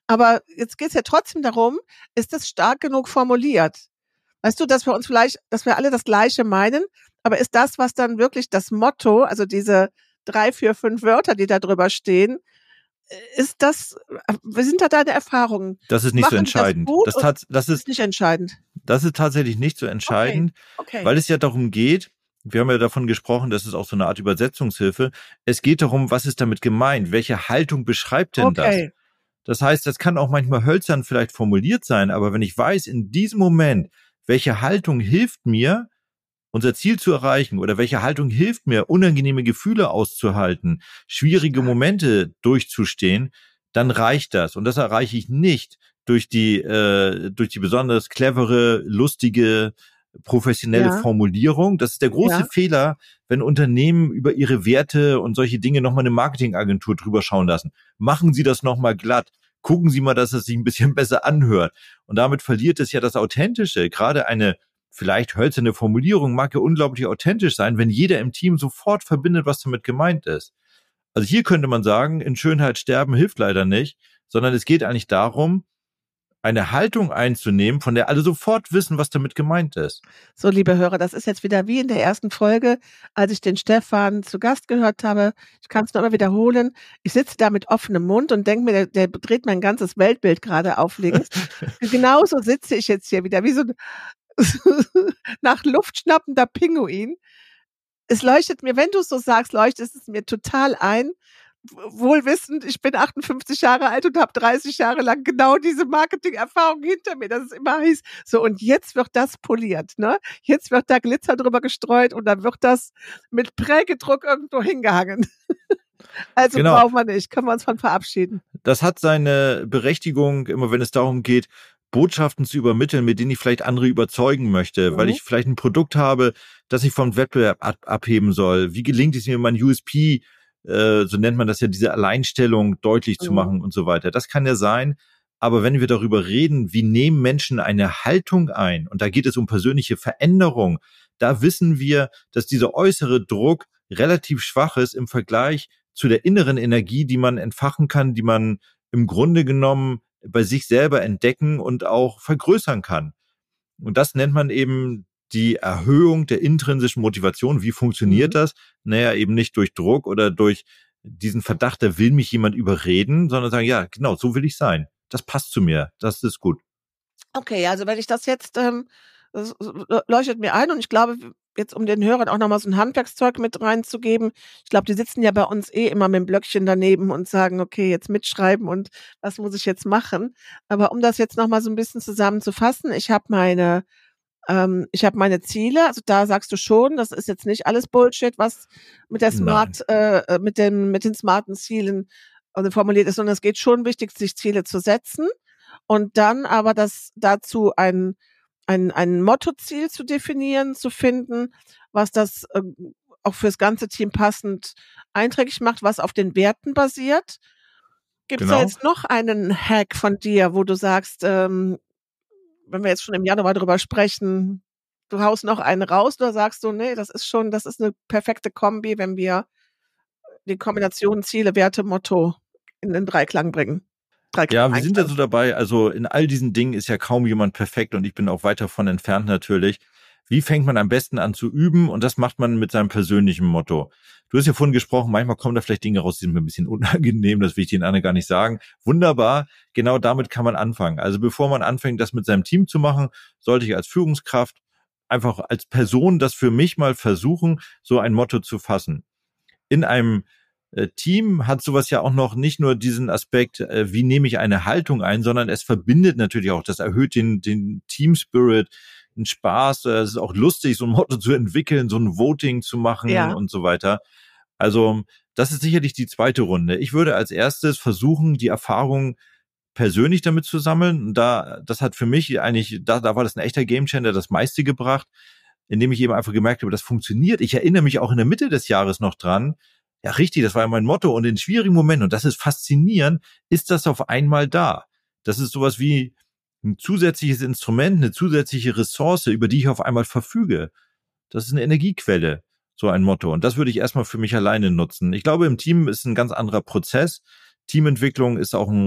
S3: Aber jetzt geht es ja trotzdem darum, ist das stark genug formuliert? Weißt du, dass wir uns vielleicht, dass wir alle das Gleiche meinen, aber ist das, was dann wirklich das Motto, also diese drei, vier, fünf Wörter, die da drüber stehen, ist das, wie sind da deine Erfahrungen?
S2: Das ist nicht so entscheidend.
S3: Das,
S2: das, tat, das ist,
S3: ist nicht entscheidend.
S2: Das ist tatsächlich nicht so entscheidend,
S3: okay. Okay.
S2: weil es ja darum geht, wir haben ja davon gesprochen, das ist auch so eine Art Übersetzungshilfe, es geht darum, was ist damit gemeint? Welche Haltung beschreibt denn
S3: okay.
S2: das? Das heißt, das kann auch manchmal hölzern vielleicht formuliert sein, aber wenn ich weiß, in diesem Moment, welche Haltung hilft mir, unser Ziel zu erreichen oder welche Haltung hilft mir, unangenehme Gefühle auszuhalten, schwierige Momente durchzustehen, dann reicht das. Und das erreiche ich nicht durch die äh, durch die besonders clevere, lustige, professionelle
S3: ja.
S2: Formulierung. Das ist der große
S3: ja.
S2: Fehler, wenn Unternehmen über ihre Werte und solche Dinge nochmal eine Marketingagentur drüber schauen lassen. Machen Sie das nochmal glatt. Gucken Sie mal, dass es sich ein bisschen besser anhört. Und damit verliert es ja das Authentische. Gerade eine vielleicht hölzerne Formulierung mag ja unglaublich authentisch sein, wenn jeder im Team sofort verbindet, was damit gemeint ist. Also hier könnte man sagen, in Schönheit sterben hilft leider nicht, sondern es geht eigentlich darum, eine Haltung einzunehmen, von der alle sofort wissen, was damit gemeint ist.
S3: So, liebe Hörer, das ist jetzt wieder wie in der ersten Folge, als ich den Stefan zu Gast gehört habe. Ich kann es nur immer wiederholen. Ich sitze da mit offenem Mund und denke mir, der, der dreht mein ganzes Weltbild gerade auf links. Genauso sitze ich jetzt hier wieder, wie so ein nach Luft schnappender Pinguin. Es leuchtet mir, wenn du es so sagst, leuchtet es mir total ein. Wohlwissend, ich bin achtundfünfzig Jahre alt und habe dreißig Jahre lang genau diese Marketing-Erfahrung hinter mir, dass es immer hieß, so und jetzt wird das poliert, ne? Jetzt wird da Glitzer drüber gestreut und dann wird das mit Prägedruck irgendwo hingehangen. Also
S2: genau.
S3: Brauchen wir nicht, können wir uns von verabschieden.
S2: Das hat seine Berechtigung, immer wenn es darum geht, Botschaften zu übermitteln, mit denen ich vielleicht andere überzeugen möchte, mhm. weil ich vielleicht ein Produkt habe, das ich vom Wettbewerb ab- abheben soll. Wie gelingt es mir, mein U S P, äh, so nennt man das ja, diese Alleinstellung deutlich mhm. zu machen und so weiter. Das kann ja sein, aber wenn wir darüber reden, wie nehmen Menschen eine Haltung ein, und da geht es um persönliche Veränderung, da wissen wir, dass dieser äußere Druck relativ schwach ist im Vergleich zu der inneren Energie, die man entfachen kann, die man im Grunde genommen bei sich selber entdecken und auch vergrößern kann. Und das nennt man eben die Erhöhung der intrinsischen Motivation. Wie funktioniert mhm. das? Naja, eben nicht durch Druck oder durch diesen Verdacht, da will mich jemand überreden, sondern sagen, ja, genau, so will ich sein. Das passt zu mir. Das ist gut.
S3: Okay, also wenn ich das jetzt, ähm, das leuchtet mir ein und ich glaube, jetzt um den Hörern auch nochmal so ein Handwerkszeug mit reinzugeben. Ich glaube, die sitzen ja bei uns eh immer mit dem Blöckchen daneben und sagen, okay, jetzt mitschreiben und was muss ich jetzt machen? Aber um das jetzt nochmal so ein bisschen zusammenzufassen, ich habe meine, ähm, ich habe meine Ziele, also da sagst du schon, das ist jetzt nicht alles Bullshit, was mit der Smart, äh, mit den, mit den smarten Zielen äh, formuliert ist, sondern es geht schon wichtig, sich Ziele zu setzen und dann aber das dazu ein ein, ein Mottoziel zu definieren, zu finden, was das äh, auch fürs ganze Team passend einträglich macht, was auf den Werten basiert. Gibt es
S2: genau.
S3: da jetzt noch einen Hack von dir, wo du sagst, ähm, wenn wir jetzt schon im Januar drüber sprechen, du haust noch einen raus oder sagst du, nee, das ist schon, das ist eine perfekte Kombi, wenn wir die Kombination Ziele, Werte, Motto in den Dreiklang bringen?
S2: Ja, wir sind ja so dabei, also in all diesen Dingen ist ja kaum jemand perfekt und ich bin auch weit davon entfernt natürlich. Wie fängt man am besten an zu üben? Und das macht man mit seinem persönlichen Motto. Du hast ja vorhin gesprochen, manchmal kommen da vielleicht Dinge raus, die sind mir ein bisschen unangenehm, das will ich den anderen gar nicht sagen. Wunderbar, genau damit kann man anfangen. Also bevor man anfängt, das mit seinem Team zu machen, sollte ich als Führungskraft einfach als Person das für mich mal versuchen, so ein Motto zu fassen. In einem Team hat sowas ja auch noch nicht nur diesen Aspekt, äh, wie nehme ich eine Haltung ein, sondern es verbindet natürlich auch, das erhöht den, den Team-Spirit, den Spaß, äh, es ist auch lustig, so ein Motto zu entwickeln, so ein Voting zu machen ja. und so weiter. Also das ist sicherlich die zweite Runde. Ich würde als erstes versuchen, die Erfahrung persönlich damit zu sammeln. Und da, das hat für mich eigentlich, da, da war das ein echter Gamechanger, das meiste gebracht, indem ich eben einfach gemerkt habe, das funktioniert. Ich erinnere mich auch in der Mitte des Jahres noch dran, ja, richtig, das war ja mein Motto. Und in schwierigen Momenten, und das ist faszinierend, ist das auf einmal da. Das ist sowas wie ein zusätzliches Instrument, eine zusätzliche Ressource, über die ich auf einmal verfüge. Das ist eine Energiequelle, so ein Motto. Und das würde ich erstmal für mich alleine nutzen. Ich glaube, im Team ist ein ganz anderer Prozess. Teamentwicklung ist auch ein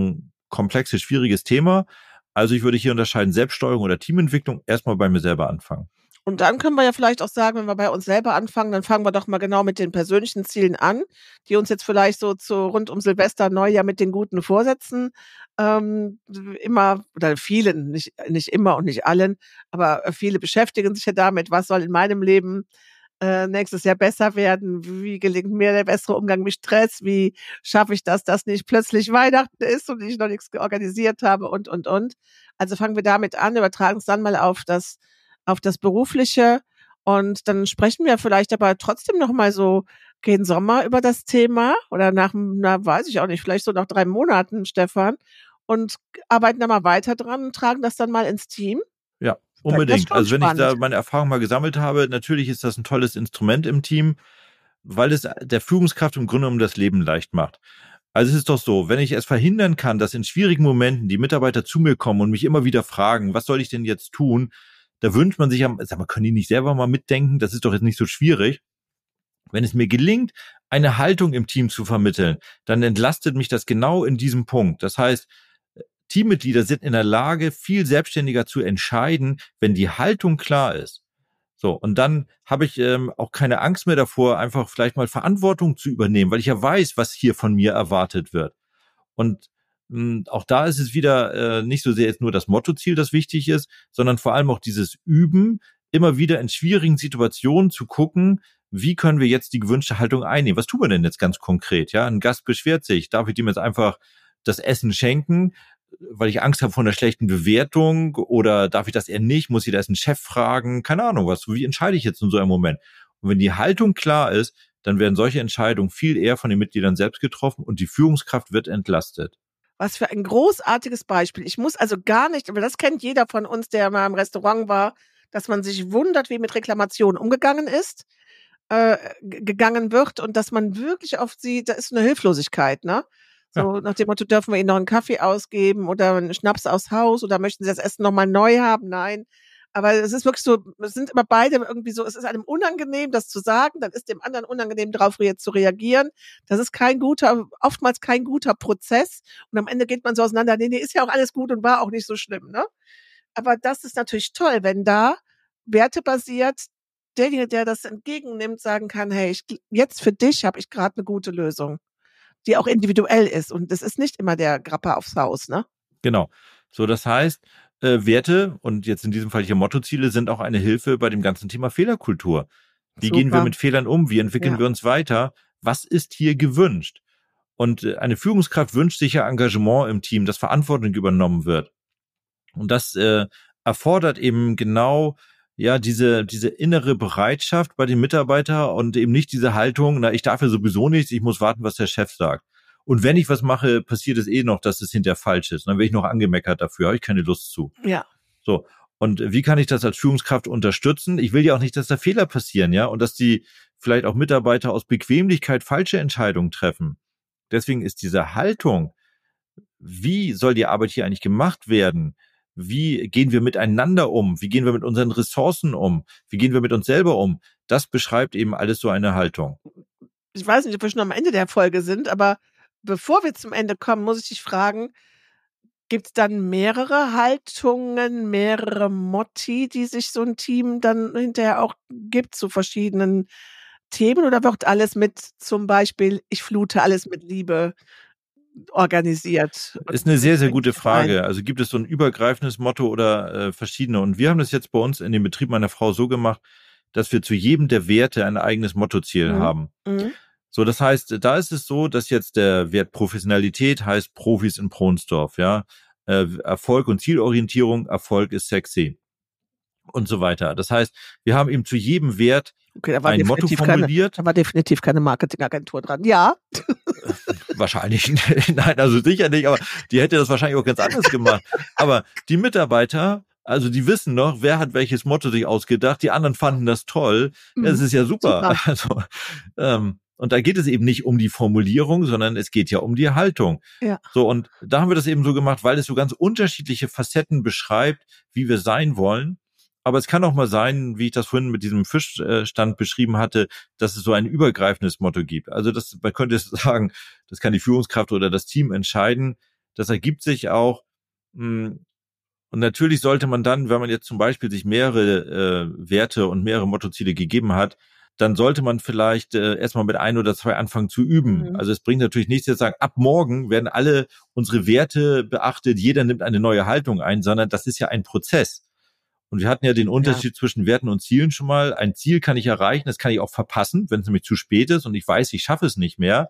S2: komplexes, schwieriges Thema. Also ich würde hier unterscheiden, Selbststeuerung oder Teamentwicklung, erstmal bei mir selber anfangen.
S3: Und dann können wir ja vielleicht auch sagen, wenn wir bei uns selber anfangen, dann fangen wir doch mal genau mit den persönlichen Zielen an, die uns jetzt vielleicht so zu rund um Silvester, Neujahr mit den guten Vorsätzen ähm, immer, oder vielen, nicht, nicht immer und nicht allen, aber viele beschäftigen sich ja damit, was soll in meinem Leben äh, nächstes Jahr besser werden, wie gelingt mir der bessere Umgang mit Stress, wie schaffe ich das, dass nicht plötzlich Weihnachten ist und ich noch nichts organisiert habe und, und, und. Also fangen wir damit an, übertragen es dann mal auf das auf das Berufliche und dann sprechen wir vielleicht aber trotzdem noch mal so gegen Sommer über das Thema oder nach, na, weiß ich auch nicht, vielleicht so nach drei Monaten, Stefan, und arbeiten da mal weiter dran und tragen das dann mal ins Team.
S2: Ja, unbedingt. Also wenn spannend. ich da meine Erfahrung mal gesammelt habe, natürlich ist das ein tolles Instrument im Team, weil es der Führungskraft im Grunde genommen das Leben leicht macht. Also es ist doch so, wenn ich es verhindern kann, dass in schwierigen Momenten die Mitarbeiter zu mir kommen und mich immer wieder fragen, was soll ich denn jetzt tun? Da wünscht man sich, sag mal, können die nicht selber mal mitdenken? Das ist doch jetzt nicht so schwierig. Wenn es mir gelingt, eine Haltung im Team zu vermitteln, dann entlastet mich das genau in diesem Punkt. Das heißt, Teammitglieder sind in der Lage, viel selbstständiger zu entscheiden, wenn die Haltung klar ist. So, und dann habe ich ähm, auch keine Angst mehr davor, einfach vielleicht mal Verantwortung zu übernehmen, weil ich ja weiß, was hier von mir erwartet wird. Und auch da ist es wieder äh, nicht so sehr jetzt nur das Mottoziel, das wichtig ist, sondern vor allem auch dieses Üben, immer wieder in schwierigen Situationen zu gucken, wie können wir jetzt die gewünschte Haltung einnehmen? Was tun wir denn jetzt ganz konkret? Ja, ein Gast beschwert sich, darf ich ihm jetzt einfach das Essen schenken, weil ich Angst habe vor einer schlechten Bewertung, oder darf ich das eher nicht? Muss ich da erst einen Chef fragen? Keine Ahnung was. Wie entscheide ich jetzt in so einem Moment? Und wenn die Haltung klar ist, dann werden solche Entscheidungen viel eher von den Mitgliedern selbst getroffen und die Führungskraft wird entlastet.
S3: Was für ein großartiges Beispiel. Ich muss also gar nicht, aber das kennt jeder von uns, der mal im Restaurant war, dass man sich wundert, wie mit Reklamationen umgegangen ist, äh, gegangen wird und dass man wirklich oft sieht, da ist eine Hilflosigkeit, ne? So ja. Nach dem Motto, dürfen wir Ihnen noch einen Kaffee ausgeben oder einen Schnaps aus Haus oder möchten Sie das Essen nochmal neu haben? Nein. Aber es ist wirklich so, es sind immer beide irgendwie so, es ist einem unangenehm, das zu sagen, dann ist dem anderen unangenehm, darauf re- zu reagieren. Das ist kein guter, oftmals kein guter Prozess. Und am Ende geht man so auseinander, nee, nee, ist ja auch alles gut und war auch nicht so schlimm, ne? Aber das ist natürlich toll, wenn da wertebasiert derjenige, der das entgegennimmt, sagen kann, hey, ich, jetzt für dich habe ich gerade eine gute Lösung, die auch individuell ist. Und das ist nicht immer der Grapper aufs Haus, ne?
S2: Genau. So, das heißt, Äh, Werte und jetzt in diesem Fall hier Mottoziele sind auch eine Hilfe bei dem ganzen Thema Fehlerkultur. Wie Super. Gehen wir mit Fehlern um? Wie entwickeln ja. wir uns weiter? Was ist hier gewünscht? Und äh, eine Führungskraft wünscht sich ja Engagement im Team, dass Verantwortung übernommen wird. Und das äh, erfordert eben genau ja diese diese innere Bereitschaft bei den Mitarbeitern und eben nicht diese Haltung, na, ich darf ja sowieso nichts, ich muss warten, was der Chef sagt. Und wenn ich was mache, passiert es eh noch, dass es hinterher falsch ist. Dann werde ich noch angemeckert dafür, habe ich keine Lust zu.
S3: Ja.
S2: So. Und wie kann ich das als Führungskraft unterstützen? Ich will ja auch nicht, dass da Fehler passieren, ja, und dass die vielleicht auch Mitarbeiter aus Bequemlichkeit falsche Entscheidungen treffen. Deswegen ist diese Haltung, wie soll die Arbeit hier eigentlich gemacht werden? Wie gehen wir miteinander um? Wie gehen wir mit unseren Ressourcen um? Wie gehen wir mit uns selber um? Das beschreibt eben alles so eine Haltung.
S3: Ich weiß nicht, ob wir schon am Ende der Folge sind, aber bevor wir zum Ende kommen, muss ich dich fragen, gibt es dann mehrere Haltungen, mehrere Motti, die sich so ein Team dann hinterher auch gibt zu verschiedenen Themen, oder wird alles mit zum Beispiel, ich flute alles mit Liebe organisiert?
S2: Ist eine sehr, sehr gute Frage. Also gibt es so ein übergreifendes Motto oder äh, verschiedene? Und wir haben das jetzt bei uns in dem Betrieb meiner Frau so gemacht, dass wir zu jedem der Werte ein eigenes Mottoziel mhm. haben. Mhm. So, das heißt, da ist es so, dass jetzt der Wert Professionalität heißt Profis in Pronsdorf, ja. Äh, Erfolg und Zielorientierung, Erfolg ist sexy und so weiter. Das heißt, wir haben eben zu jedem Wert okay, ein Motto formuliert.
S3: Keine, da war definitiv keine Marketingagentur dran, ja.
S2: Wahrscheinlich, nein, also sicher nicht, aber die hätte das wahrscheinlich auch ganz anders gemacht. Aber die Mitarbeiter, also die wissen noch, wer hat welches Motto sich ausgedacht, die anderen fanden das toll. Das ist ja super. super. Also, ähm, und da geht es eben nicht um die Formulierung, sondern es geht ja um die Haltung. Ja. So, und da haben wir das eben so gemacht, weil es so ganz unterschiedliche Facetten beschreibt, wie wir sein wollen. Aber es kann auch mal sein, wie ich das vorhin mit diesem Fischstand beschrieben hatte, dass es so ein übergreifendes Motto gibt. Also das, man könnte sagen, das kann die Führungskraft oder das Team entscheiden. Das ergibt sich auch. Mh, und natürlich sollte man dann, wenn man jetzt zum Beispiel sich mehrere äh, Werte und mehrere Mottoziele gegeben hat, dann sollte man vielleicht äh, erstmal mit ein oder zwei anfangen zu üben.
S3: Mhm.
S2: Also es bringt natürlich nichts, jetzt sagen, ab morgen werden alle unsere Werte beachtet, jeder nimmt eine neue Haltung ein, sondern das ist ja ein Prozess. Und wir hatten ja den Unterschied ja. zwischen Werten und Zielen schon mal. Ein Ziel kann ich erreichen, das kann ich auch verpassen, wenn es nämlich zu spät ist und ich weiß, ich schaffe es nicht mehr.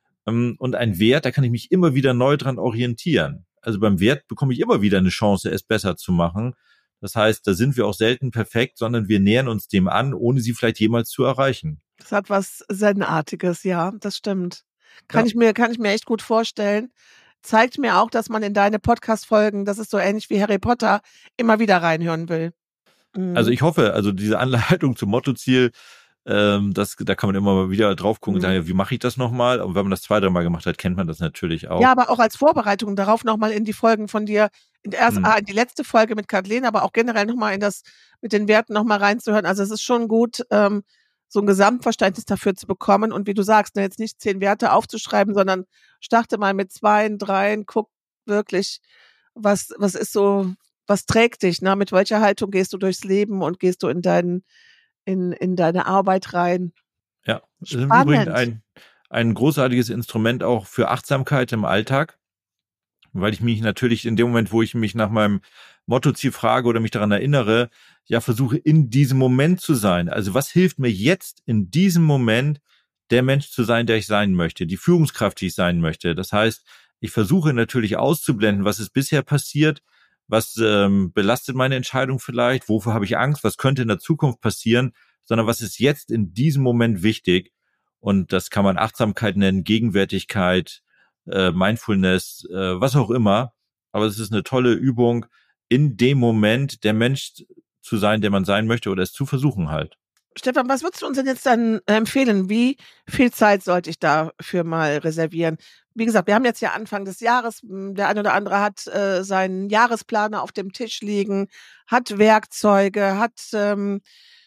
S2: Und ein Wert, da kann ich mich immer wieder neu dran orientieren. Also beim Wert bekomme ich immer wieder eine Chance, es besser zu machen. Das heißt, da sind wir auch selten perfekt, sondern wir nähern uns dem an, ohne sie vielleicht jemals zu erreichen.
S3: Das hat was Zen-artiges, ja, das stimmt. Kann
S2: Ja.
S3: ich mir, kann ich mir echt gut vorstellen. Zeigt mir auch, dass man in deine Podcast-Folgen, das ist so ähnlich wie Harry Potter, immer wieder reinhören will. Mhm.
S2: Also ich hoffe, also diese Anleitung zum Mottoziel, ähm, das, da kann man immer mal wieder drauf gucken und
S3: Mhm.
S2: sagen, wie mache ich das nochmal? Und wenn man das zwei, drei Mal gemacht hat, kennt man das natürlich auch.
S3: Ja, aber auch als Vorbereitung darauf nochmal in die Folgen von dir, in, erst,
S2: Mhm.
S3: ah, in die letzte Folge mit Kathleen, aber auch generell nochmal in das, mit den Werten nochmal reinzuhören. Also es ist schon gut, ähm, so ein Gesamtverständnis dafür zu bekommen und wie du sagst, ne, jetzt nicht zehn Werte aufzuschreiben, sondern starte mal mit zwei, dreien, guck wirklich, was, was ist so, was trägt dich, ne? Mit welcher Haltung gehst du durchs Leben und gehst du in deinen, in, in deine Arbeit rein?
S2: Ja, das ist im Übrigen
S3: Spannend.
S2: ein, ein großartiges Instrument auch für Achtsamkeit im Alltag, weil ich mich natürlich in dem Moment, wo ich mich nach meinem Mottoziel frage oder mich daran erinnere, ja versuche in diesem Moment zu sein. Also was hilft mir jetzt in diesem Moment, der Mensch zu sein, der ich sein möchte, die Führungskraft, die ich sein möchte. Das heißt, ich versuche natürlich auszublenden, was ist bisher passiert, was ähm, belastet meine Entscheidung vielleicht, wovor habe ich Angst, was könnte in der Zukunft passieren, sondern was ist jetzt in diesem Moment wichtig. Und das kann man Achtsamkeit nennen, Gegenwärtigkeit, äh, Mindfulness, äh, was auch immer. Aber es ist eine tolle Übung, in dem Moment der Mensch zu sein, der man sein möchte oder es zu versuchen halt.
S3: Stefan, was würdest du uns denn jetzt dann empfehlen? Wie viel Zeit sollte ich dafür mal reservieren? Wie gesagt, wir haben jetzt ja Anfang des Jahres, der eine oder andere hat äh, seinen Jahresplaner auf dem Tisch liegen, hat Werkzeuge, hat ähm,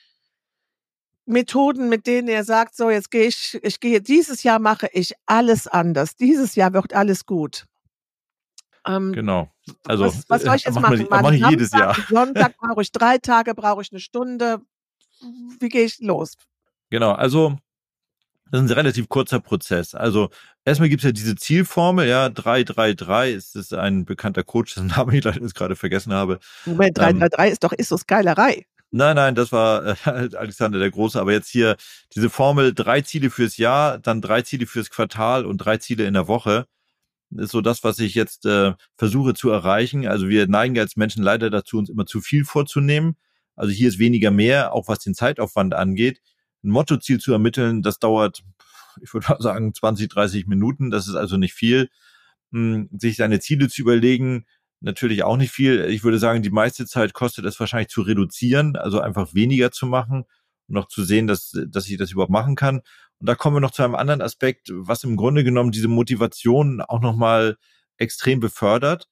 S3: Methoden, mit denen er sagt, so jetzt gehe ich, ich gehe, dieses Jahr mache ich alles anders. Dieses Jahr wird alles gut. Ähm,
S2: Genau. Also
S3: was, was soll ich jetzt
S2: äh,
S3: machen?
S2: Mach
S3: Mal
S2: ich jedes
S3: Samstag,
S2: Jahr.
S3: Sonntag brauche ich drei Tage, brauche ich eine Stunde. Wie gehe ich los?
S2: Genau, also das ist ein relativ kurzer Prozess. Also erstmal gibt es ja diese Zielformel, ja, drei drei drei, ist das ein bekannter Coach, dessen Namen ich leider jetzt gerade vergessen habe.
S3: Moment, drei drei drei
S2: Ähm,
S3: ist doch Issos Geilerei.
S2: Nein, nein, das war äh, Alexander der Große, aber jetzt hier diese Formel, drei Ziele fürs Jahr, dann drei Ziele fürs Quartal und drei Ziele in der Woche, ist so das, was ich jetzt äh, versuche zu erreichen. Also wir neigen als Menschen leider dazu, uns immer zu viel vorzunehmen. Also hier ist weniger mehr, auch was den Zeitaufwand angeht. Ein Mottoziel zu ermitteln, das dauert, ich würde mal sagen, zwanzig, dreißig Minuten. Das ist also nicht viel. Hm, sich seine Ziele zu überlegen, natürlich auch nicht viel. Ich würde sagen, die meiste Zeit kostet es wahrscheinlich zu reduzieren, also einfach weniger zu machen und noch zu sehen, dass, dass ich das überhaupt machen kann. Und da kommen wir noch zu einem anderen Aspekt, was im Grunde genommen diese Motivation auch nochmal extrem befördert.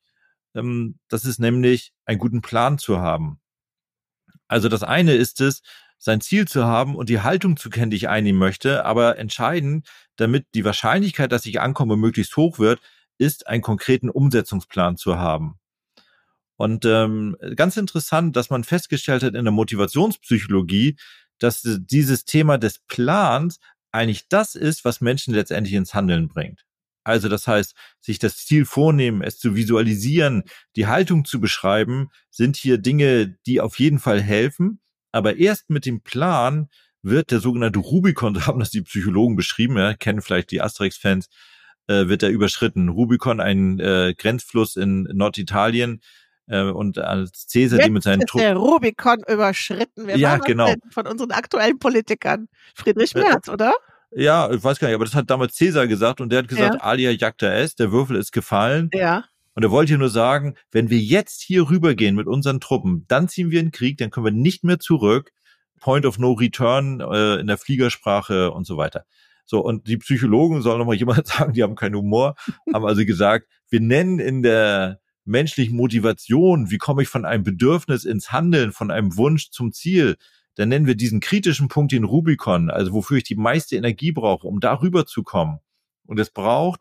S2: Das ist nämlich, einen guten Plan zu haben. Also das eine ist es, sein Ziel zu haben und die Haltung zu kennen, die ich einnehmen möchte. Aber entscheidend, damit die Wahrscheinlichkeit, dass ich ankomme, möglichst hoch wird, ist, einen konkreten Umsetzungsplan zu haben. Und ähm, ganz interessant, dass man festgestellt hat in der Motivationspsychologie, dass dieses Thema des Plans eigentlich das ist, was Menschen letztendlich ins Handeln bringt. Also das heißt, sich das Ziel vornehmen, es zu visualisieren, die Haltung zu beschreiben, sind hier Dinge, die auf jeden Fall helfen. Aber erst mit dem Plan wird der sogenannte Rubikon, so haben das die Psychologen beschrieben, ja, kennen vielleicht die Asterix-Fans, äh, wird er überschritten. Rubikon, ein äh, Grenzfluss in Norditalien, äh, und als Cäsar,
S3: Jetzt
S2: die mit seinen
S3: ist der Rubikon überschritten. Wer
S2: ja,
S3: war das
S2: genau.
S3: denn von unseren aktuellen Politikern? Friedrich Merz, äh, oder?
S2: Ja, ich weiß gar nicht, aber das hat damals Cäsar gesagt und der hat gesagt,
S3: Ja.
S2: alia jacta est, der Würfel ist gefallen.
S3: Ja.
S2: Und er wollte hier nur sagen, wenn wir jetzt hier rübergehen mit unseren Truppen, dann ziehen wir in den Krieg, dann können wir nicht mehr zurück. Point of no return äh, in der Fliegersprache und so weiter. So, und die Psychologen, soll nochmal jemand sagen, die haben keinen Humor, haben also gesagt, wir nennen in der menschlichen Motivation, wie komme ich von einem Bedürfnis ins Handeln, von einem Wunsch zum Ziel, dann nennen wir diesen kritischen Punkt den Rubikon, also wofür ich die meiste Energie brauche, um da rüber zu kommen. Und es braucht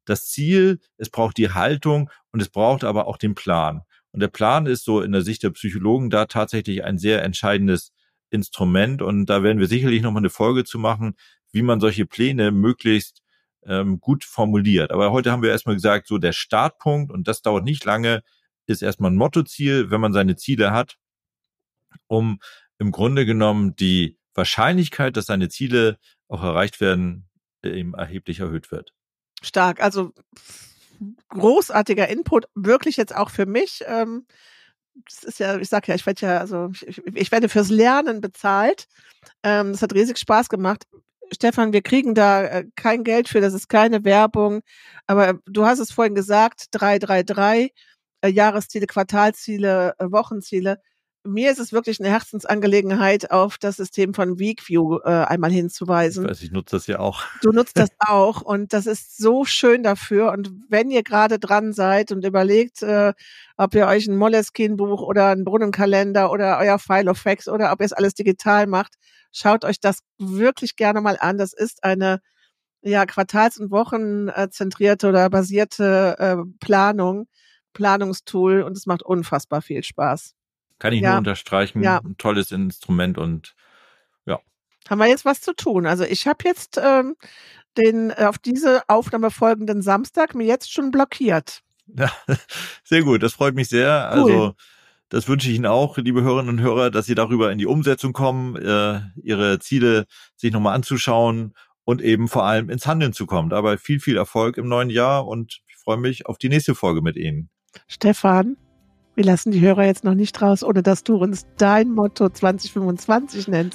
S2: das Ziel, es braucht die Haltung und es braucht aber auch den Plan. Und der Plan ist so in der Sicht der Psychologen da tatsächlich ein sehr entscheidendes Instrument. Und da werden wir sicherlich nochmal eine Folge zu machen, wie man solche Pläne möglichst ähm, gut formuliert. Aber heute haben wir erstmal gesagt, so der Startpunkt, und das dauert nicht lange, ist erstmal ein Mottoziel, wenn man seine Ziele hat, um im Grunde genommen die Wahrscheinlichkeit, dass seine Ziele auch erreicht werden, eben erheblich erhöht wird.
S3: Stark, also großartiger Input, wirklich jetzt auch für mich. Ähm, das ist ja, ich sag ja, ich werde ja, also ich, ich werde fürs Lernen bezahlt. Ähm, das hat riesig Spaß gemacht. Stefan, wir kriegen da äh, kein Geld für, das ist keine Werbung. Aber du hast es vorhin gesagt, drei drei drei, äh, Jahresziele, Quartalsziele, äh, Wochenziele. Mir ist es wirklich eine Herzensangelegenheit, auf das System von WeekView äh, einmal hinzuweisen.
S2: Ich weiß, ich nutze das ja auch.
S3: Du nutzt das auch und das ist so schön dafür. Und wenn ihr gerade dran seid und überlegt, äh, ob ihr euch ein Moleskine-Buch oder einen Brunnenkalender oder euer File of Facts oder ob ihr es alles digital macht, schaut euch das wirklich gerne mal an. Das ist eine ja quartals- und wochenzentrierte oder basierte äh, Planung, Planungstool und es macht unfassbar viel Spaß.
S2: Kann ich
S3: ja.
S2: nur unterstreichen.
S3: Ja.
S2: Ein tolles Instrument und ja.
S3: Haben wir jetzt was zu tun? Also ich habe jetzt ähm, den äh, auf diese Aufnahme folgenden Samstag mir jetzt schon blockiert.
S2: Ja, sehr gut, das freut mich sehr.
S3: Cool.
S2: Also das wünsche ich Ihnen auch, liebe Hörerinnen und Hörer, dass Sie darüber in die Umsetzung kommen, äh, Ihre Ziele sich nochmal anzuschauen und eben vor allem ins Handeln zu kommen. Dabei viel, viel Erfolg im neuen Jahr und ich freue mich auf die nächste Folge mit Ihnen.
S3: Stefan, wir lassen die Hörer jetzt noch nicht raus, ohne dass du uns dein Motto zwanzig fünfundzwanzig nennst.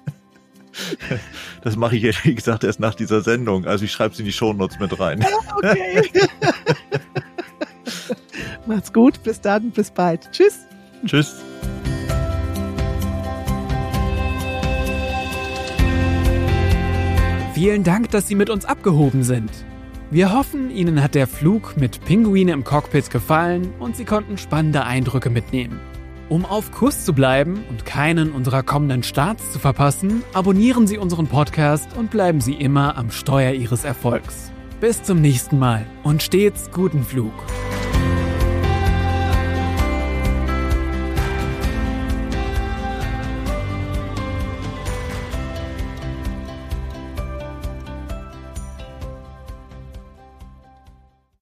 S2: Das mache ich, wie gesagt, erst nach dieser Sendung. Also ich schreibe es in die Shownotes mit rein.
S3: Ja, okay. Macht's gut, bis dann, bis bald. Tschüss.
S2: Tschüss.
S1: Vielen Dank, dass Sie mit uns abgehoben sind. Wir hoffen, Ihnen hat der Flug mit Pinguine im Cockpit gefallen und Sie konnten spannende Eindrücke mitnehmen. Um auf Kurs zu bleiben und keinen unserer kommenden Starts zu verpassen, abonnieren Sie unseren Podcast und bleiben Sie immer am Steuer Ihres Erfolgs. Bis zum nächsten Mal und stets guten Flug.